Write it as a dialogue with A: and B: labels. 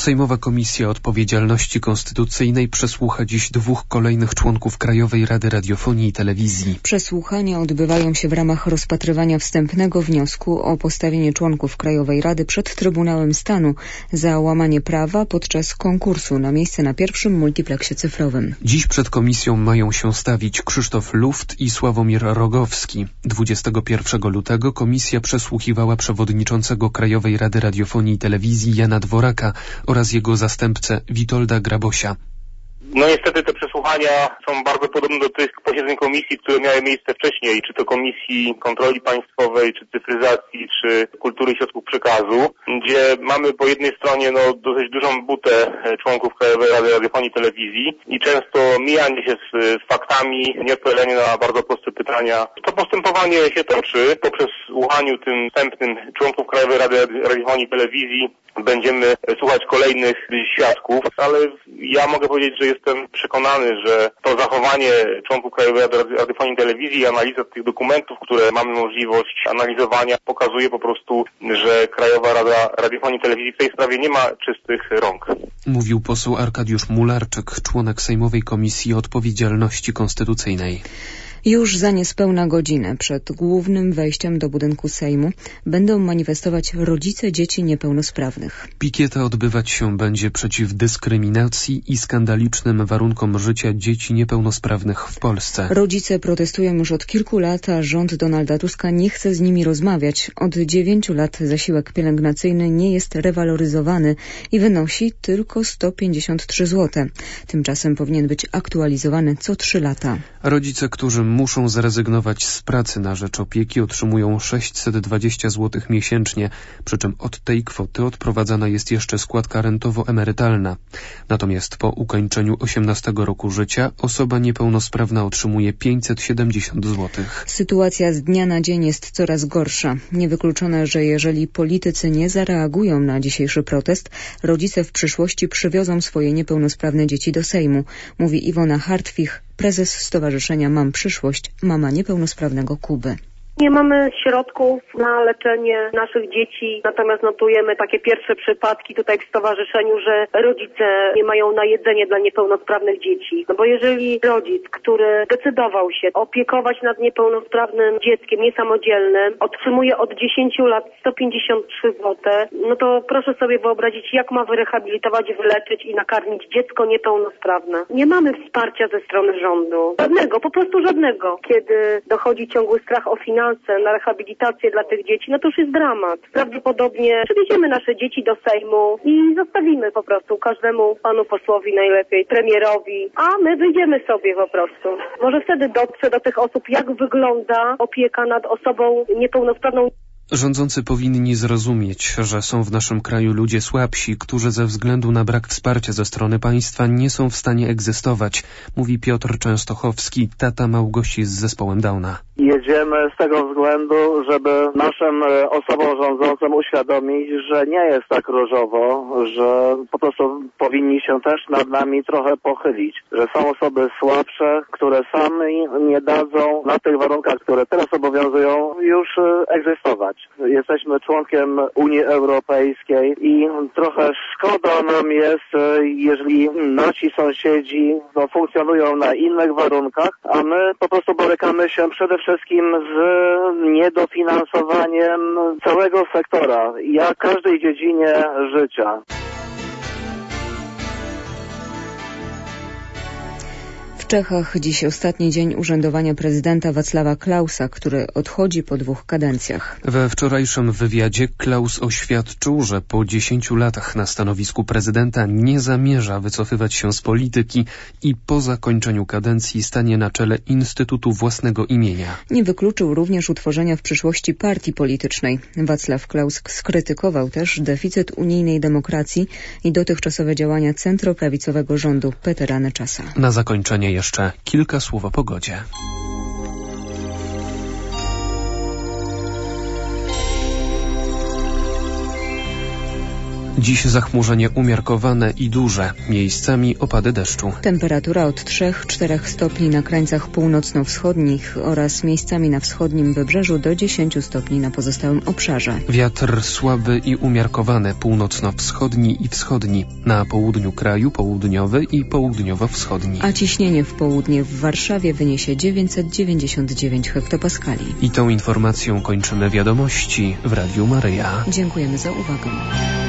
A: Sejmowa Komisja Odpowiedzialności Konstytucyjnej przesłucha dziś 2 kolejnych członków Krajowej Rady Radiofonii i Telewizji.
B: Przesłuchania odbywają się w ramach rozpatrywania wstępnego wniosku o postawienie członków Krajowej Rady przed Trybunałem Stanu za łamanie prawa podczas konkursu na miejsce na pierwszym multipleksie cyfrowym.
A: Dziś przed komisją mają się stawić Krzysztof Luft i Sławomir Rogowski. 21 lutego komisja przesłuchiwała przewodniczącego Krajowej Rady Radiofonii i Telewizji Jana Dworaka oraz jego zastępcę Witolda Grabosia.
C: No niestety te przesłuchania są bardzo podobne do tych posiedzeń komisji, które miały miejsce wcześniej, czy to Komisji Kontroli Państwowej, czy Cyfryzacji, czy Kultury i Środków Przekazu, gdzie mamy po jednej stronie dosyć dużą butę członków Krajowej Rady Radiofonii i Telewizji i często mijanie się z faktami, nieodpowiadanie na bardzo proste pytania. To postępowanie się toczy. Po przesłuchaniu tym wstępnym członków Krajowej Rady Radiofonii i Telewizji będziemy słuchać kolejnych świadków, ale ja mogę powiedzieć, że jestem przekonany, że to zachowanie członków Krajowej Rady Radiofonii i Telewizji i analiza tych dokumentów, które mamy możliwość analizowania, pokazuje po prostu, że Krajowa Rada Radiofonii i Telewizji w tej sprawie nie ma czystych rąk.
A: Mówił poseł Arkadiusz Mularczyk, członek Sejmowej Komisji Odpowiedzialności Konstytucyjnej.
B: Już za niespełna godzinę przed głównym wejściem do budynku Sejmu będą manifestować rodzice dzieci niepełnosprawnych.
A: Pikieta odbywać się będzie przeciw dyskryminacji i skandalicznym warunkom życia dzieci niepełnosprawnych w Polsce.
B: Rodzice protestują już od kilku lat, a rząd Donalda Tuska nie chce z nimi rozmawiać. Od 9 lat zasiłek pielęgnacyjny nie jest rewaloryzowany i wynosi tylko 153 zł. Tymczasem powinien być aktualizowany co 3 lata.
A: Rodzice, którzy muszą zrezygnować z pracy na rzecz opieki, otrzymują 620 zł miesięcznie, przy czym od tej kwoty odprowadzana jest jeszcze składka rentowo-emerytalna. Natomiast po ukończeniu 18 roku życia osoba niepełnosprawna otrzymuje 570 zł.
B: Sytuacja z dnia na dzień jest coraz gorsza. Niewykluczone, że jeżeli politycy nie zareagują na dzisiejszy protest, rodzice w przyszłości przywiozą swoje niepełnosprawne dzieci do Sejmu, mówi Iwona Hartwich, prezes Stowarzyszenia Mam Przyszłość, mama niepełnosprawnego Kuby.
D: Nie mamy środków na leczenie naszych dzieci, natomiast notujemy takie pierwsze przypadki tutaj w stowarzyszeniu, że rodzice nie mają na jedzenie dla niepełnosprawnych dzieci. No bo jeżeli rodzic, który decydował się opiekować nad niepełnosprawnym dzieckiem niesamodzielnym, otrzymuje od 10 lat 153 zł, no to proszę sobie wyobrazić, jak ma wyrehabilitować, wyleczyć i nakarmić dziecko niepełnosprawne. Nie mamy wsparcia ze strony rządu. Żadnego, po prostu żadnego. Kiedy dochodzi ciągły strach o finanse, na rehabilitację dla tych dzieci, no to już jest dramat. Prawdopodobnie przywieziemy nasze dzieci do Sejmu i zostawimy po prostu każdemu panu posłowi najlepiej, premierowi, a my wyjdziemy sobie po prostu. Może wtedy dotrze do tych osób, jak wygląda opieka nad osobą niepełnosprawną.
A: Rządzący powinni zrozumieć, że są w naszym kraju ludzie słabsi, którzy ze względu na brak wsparcia ze strony państwa nie są w stanie egzystować, mówi Piotr Częstochowski, tata Małgosi z zespołem Downa.
E: Jedziemy z tego względu, żeby naszym osobom rządzącym uświadomić, że nie jest tak różowo, że po prostu powinni się też nad nami trochę pochylić, że są osoby słabsze, które sami nie dadzą na tych warunkach, które teraz obowiązują, już egzystować. Jesteśmy członkiem Unii Europejskiej i trochę szkoda nam jest, jeżeli nasi sąsiedzi funkcjonują na innych warunkach, a my po prostu borykamy się przede wszystkim z niedofinansowaniem całego sektora, jak w każdej dziedzinie życia.
B: W Czechach dziś ostatni dzień urzędowania prezydenta Václava Klausa, który odchodzi po 2 kadencjach.
A: We wczorajszym wywiadzie Klaus oświadczył, że po 10 latach na stanowisku prezydenta nie zamierza wycofywać się z polityki i po zakończeniu kadencji stanie na czele Instytutu Własnego Imienia.
B: Nie wykluczył również utworzenia w przyszłości partii politycznej. Václav Klaus skrytykował też deficyt unijnej demokracji i dotychczasowe działania centroprawicowego rządu Petera Nečasa.
A: Na zakończenie jeszcze kilka słów o pogodzie. Dziś zachmurzenie umiarkowane i duże, miejscami opady deszczu.
B: Temperatura od 3-4 stopni na krańcach północno-wschodnich oraz miejscami na wschodnim wybrzeżu do 10 stopni na pozostałym obszarze.
A: Wiatr słaby i umiarkowany, północno-wschodni i wschodni. Na południu kraju południowy i południowo-wschodni.
B: A ciśnienie w południe w Warszawie wyniesie 999 hektopaskali.
A: I tą informacją kończymy wiadomości w Radiu Maryja.
B: Dziękujemy za uwagę.